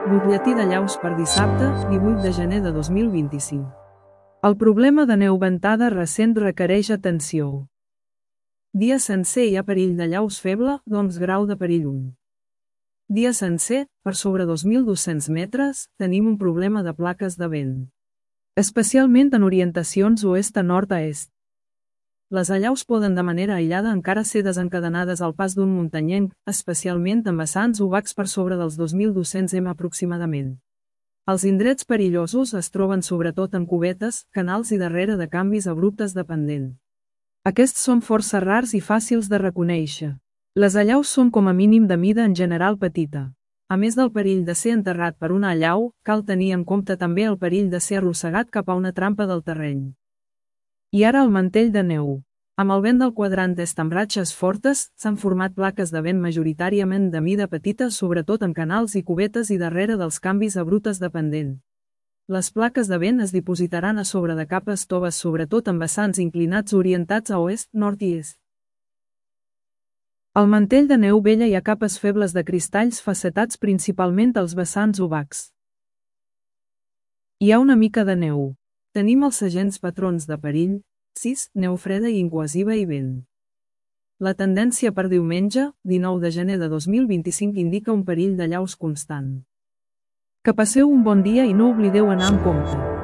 Butlletí de llaus per dissabte, 18 de gener de 2025. El problema de neu ventada recent requereix atenció. Dia sencer hi ha perill de llaus feble, doncs grau de perill 1. Dia sencer, per sobre 2.200 metres, tenim un problema de plaques de vent. Especialment en orientacions oest a nord a est. Les allaus poden de manera aïllada encara ser desencadenades al pas d'un muntanyenc, especialment en vessants obacs per sobre dels 2.200 m aproximadament. Els indrets perillosos es troben sobretot en cubetes, canals i darrere de canvis abruptes de pendent. Aquests són força rars i fàcils de reconèixer. Les allaus són com a mínim de mida en general petita. A més del perill de ser enterrat per una allau, cal tenir en compte també el perill de ser arrossegat cap a una trampa del terreny. I ara el mantell de neu. Amb el vent del quadrant est amb ratxes fortes, s'han format plaques de vent majoritàriament de mida petita sobretot en canals i cubetes i darrere dels canvis abruptes de pendent. Les plaques de vent es dipositaran a sobre de capes toves sobretot en vessants inclinats orientats a oest, nord i est. Al mantell de neu vella hi ha capes febles de cristalls facetats principalment als vessants obacs. Hi ha una mica de neu. Tenim els segents patrons de perill, 6, neu freda i incohesiva i vent. La tendència per diumenge, 19 de gener de 2025 indica un perill de llaus constant. Que passeu un bon dia i no oblideu anar amb compte.